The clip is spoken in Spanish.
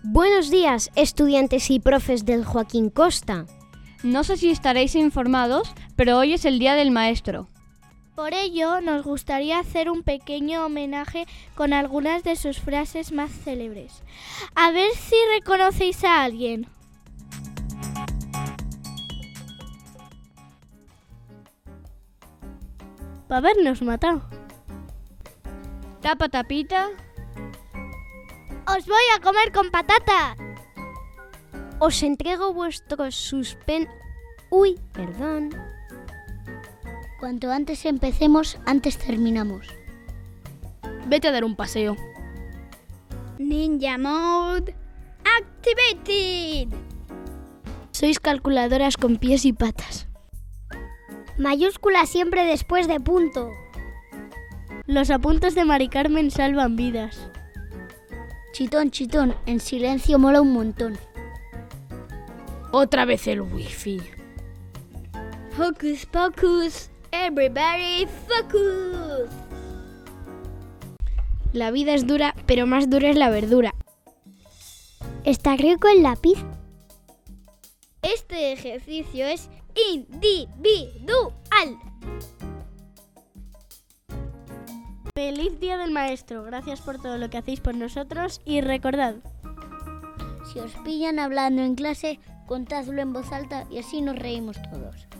Buenos días, estudiantes y profes del Joaquín Costa. No sé si estaréis informados, pero hoy es el Día del Maestro. Por ello, nos gustaría hacer un pequeño homenaje con algunas de sus frases más célebres. A ver si reconocéis a alguien. Pa' habernos matado. Tapa tapita. ¡Os voy a comer con patata! Os entrego vuestro perdón. Cuanto antes empecemos, antes terminamos. Vete a dar un paseo. Ninja Mode Activated. Sois calculadoras con pies y patas. Mayúscula siempre después de punto. Los apuntes de Mari Carmen salvan vidas. Chitón, chitón, en silencio mola un montón. Otra vez el wifi. Hocus pocus, everybody focus. La vida es dura, pero más dura es la verdura. ¿Está rico el lápiz? Este ejercicio es individual. ¡Feliz Día del Maestro! Gracias por todo lo que hacéis por nosotros y recordad. Si os pillan hablando en clase, contadlo en voz alta y así nos reímos todos.